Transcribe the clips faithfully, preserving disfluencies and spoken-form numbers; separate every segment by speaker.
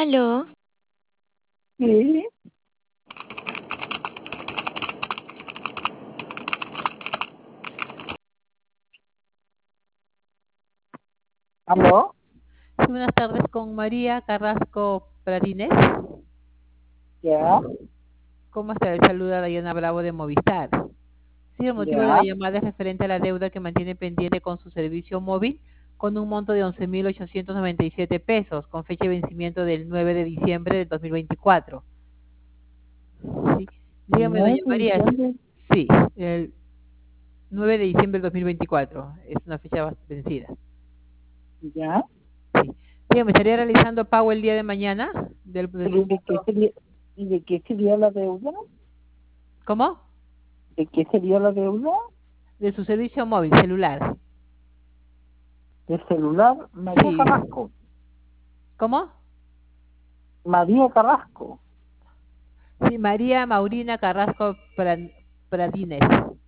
Speaker 1: Aló,
Speaker 2: Sí, aló,
Speaker 3: Sí, buenas tardes con María Carrasco Pradines.
Speaker 2: ya,
Speaker 3: ¿Cómo está? Le saluda Dayana Bravo de Movistar. Sí, el motivo de la
Speaker 2: ya,
Speaker 3: llamada es referente a la deuda que mantiene pendiente con su servicio móvil con un monto de once mil ochocientos noventa y siete pesos, con fecha de vencimiento del nueve de diciembre del dos mil veinticuatro. Sí. Dígame,
Speaker 2: nueve
Speaker 3: doña
Speaker 2: de
Speaker 3: María, es-
Speaker 2: diciembre,
Speaker 3: sí, el nueve de diciembre del dos mil veinticuatro, es una fecha bast- vencida.
Speaker 2: ya,
Speaker 3: Sí. Dígame, ¿estaría realizando pago el día de mañana del, de
Speaker 2: pero
Speaker 3: su
Speaker 2: ¿de qué
Speaker 3: monto?
Speaker 2: sería, y de qué sería la deuda?
Speaker 3: ¿Cómo?
Speaker 2: ¿De qué sería la deuda?
Speaker 3: De su servicio móvil, celular.
Speaker 2: De celular, María
Speaker 3: Sí.
Speaker 2: Carrasco,
Speaker 3: ¿Cómo?
Speaker 2: María Carrasco.
Speaker 3: Sí, María Maurina Carrasco Pra- Pradines.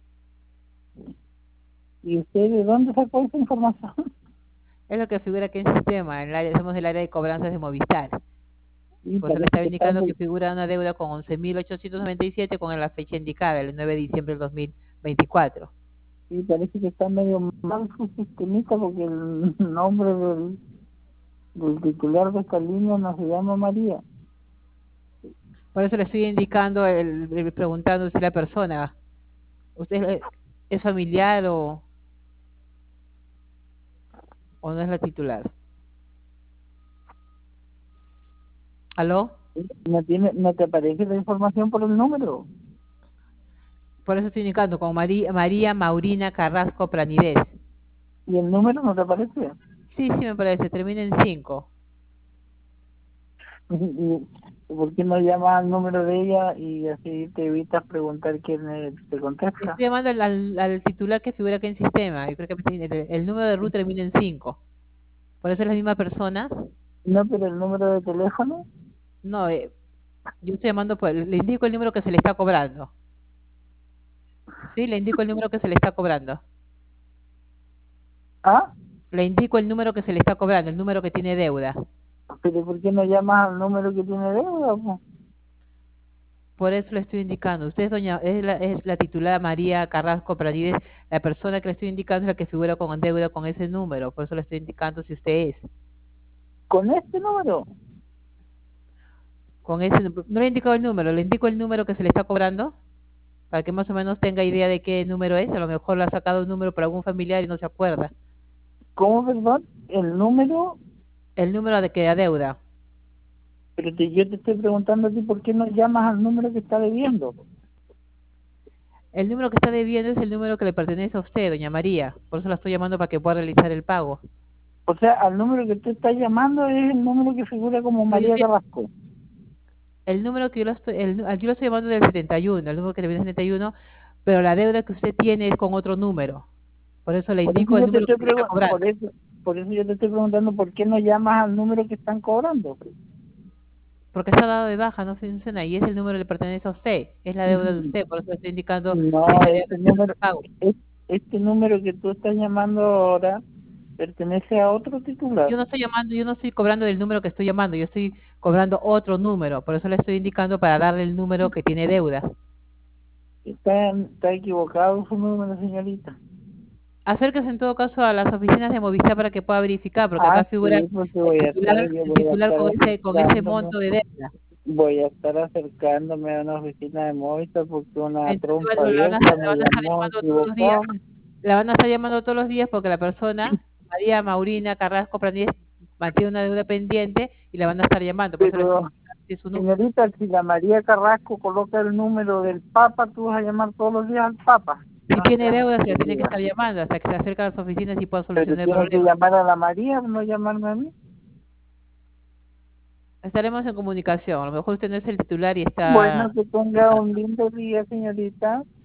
Speaker 2: ¿Y usted de dónde sacó esa información?
Speaker 3: Es lo que figura aquí en el sistema. En el área, somos del área de cobranzas de Movistar.
Speaker 2: Y
Speaker 3: Pues se le
Speaker 2: parece
Speaker 3: estaba
Speaker 2: que está
Speaker 3: indicando que
Speaker 2: muy,
Speaker 3: figura una deuda con once mil ochocientos noventa y siete con la fecha indicada, el nueve de diciembre del dos mil veinticuatro.
Speaker 2: sí, parece que está medio mal su sistemita porque el nombre del, del titular de esta línea no se llama María.
Speaker 3: Por eso le estoy indicando, el, el- preguntando si la persona, ¿usted es, es familiar o, o no es la titular? ¿Aló?
Speaker 2: No tiene, no te aparece la información por el número.
Speaker 3: Por eso estoy indicando con María, María Maurina Carrasco Pranides.
Speaker 2: ¿Y el número no te aparece?
Speaker 3: Sí, sí me parece, termina en cinco.
Speaker 2: ¿Y por qué no llamas al número de ella y así te evitas preguntar quién eh, te contesta?
Speaker 3: Estoy llamando al, al- al titular que figura aquí en sistema. Yo creo que el, el número de ruta termina en cinco. Por eso es la misma persona.
Speaker 2: No, pero el número de teléfono.
Speaker 3: No, eh, yo estoy llamando, por, le indico el número que se le está cobrando. Sí, le indico el número que se le está cobrando.
Speaker 2: Ah,
Speaker 3: Le indico el número que se le está cobrando, el número que tiene deuda.
Speaker 2: pero ¿por qué no llamas al número que tiene deuda, po?
Speaker 3: Por eso le estoy indicando. Usted es doña, es la, es la titular María Carrasco Pradides. La persona que le estoy indicando es la que figura con deuda con ese número. Por eso le estoy indicando si usted es.
Speaker 2: ¿Con este número?
Speaker 3: Con ese, no le indico el número, le indico el número que se le está cobrando, para que más o menos tenga idea de qué número es. A lo mejor le ha sacado un número por algún familiar y no se acuerda.
Speaker 2: ¿Cómo, perdón? El número,
Speaker 3: El número de que adeuda.
Speaker 2: pero te- yo te estoy preguntando a ti por qué no llamas al número que está debiendo.
Speaker 3: El número que está debiendo es el número que le pertenece a usted, doña María. Por eso la estoy llamando para que pueda realizar el pago.
Speaker 2: O sea, al número que tú estás llamando es el número que figura como
Speaker 3: No, yo
Speaker 2: María
Speaker 3: estoy-
Speaker 2: Carrasco.
Speaker 3: el número que yo lo estoy, el, yo lo estoy llamando del setenta y uno, el número que termina en setenta y uno, pero la deuda que usted tiene es con otro número. Por eso le
Speaker 2: Por eso
Speaker 3: indico el
Speaker 2: yo te
Speaker 3: número que
Speaker 2: estoy
Speaker 3: se le está
Speaker 2: pregun- por
Speaker 3: cobrando.
Speaker 2: eso, por eso yo te estoy preguntando por qué no llamas al número que están cobrando.
Speaker 3: Porque está dado de baja, no funciona, y es el número que le pertenece a usted, es la deuda de usted, por eso le estoy indicando si
Speaker 2: No,
Speaker 3: estaría
Speaker 2: este
Speaker 3: realizando
Speaker 2: número,
Speaker 3: el pago.
Speaker 2: es- este número que tú estás llamando ahora pertenece a otro titular.
Speaker 3: Yo no estoy llamando, yo no estoy cobrando del número que estoy llamando, yo estoy cobrando otro número, por eso le estoy indicando para darle el número que tiene deuda.
Speaker 2: Está, está equivocado su número, señorita.
Speaker 3: Acérquese en todo caso a las oficinas de Movistar para que pueda verificar, porque
Speaker 2: Ah,
Speaker 3: acá figura
Speaker 2: sí, porque
Speaker 3: el
Speaker 2: voy a estar,
Speaker 3: titular,
Speaker 2: yo
Speaker 3: el
Speaker 2: voy a
Speaker 3: titular
Speaker 2: estar
Speaker 3: con ese, con ese
Speaker 2: acercándome,
Speaker 3: monto de deuda.
Speaker 2: voy a estar acercándome a una oficina de Movistar porque una
Speaker 3: Entonces
Speaker 2: trompa
Speaker 3: la van a,
Speaker 2: vieja
Speaker 3: la
Speaker 2: me
Speaker 3: van a estar
Speaker 2: llamó
Speaker 3: llamando todos los días,
Speaker 2: equivocado.
Speaker 3: la van a estar llamando todos los días porque la persona, María Maurina Carrasco Pranís, mantiene una deuda pendiente y la van a estar llamando, por eso le estoy
Speaker 2: Pero,
Speaker 3: indicando si es su número.
Speaker 2: señorita, si la María Carrasco coloca el número del Papa, tú vas a llamar todos los días al Papa.
Speaker 3: Si
Speaker 2: No
Speaker 3: tiene
Speaker 2: seas
Speaker 3: deuda, se la tiene que
Speaker 2: estúpida.
Speaker 3: estar llamando hasta que se acerque a las oficinas y pueda
Speaker 2: Pero
Speaker 3: solucionar el
Speaker 2: tiene que
Speaker 3: problema.
Speaker 2: llamar a la María, no llamarme a mí.
Speaker 3: Estaremos en comunicación. A lo mejor usted no es el titular y
Speaker 2: Bueno,
Speaker 3: está
Speaker 2: que tenga
Speaker 3: pensando.
Speaker 2: un lindo día, señorita.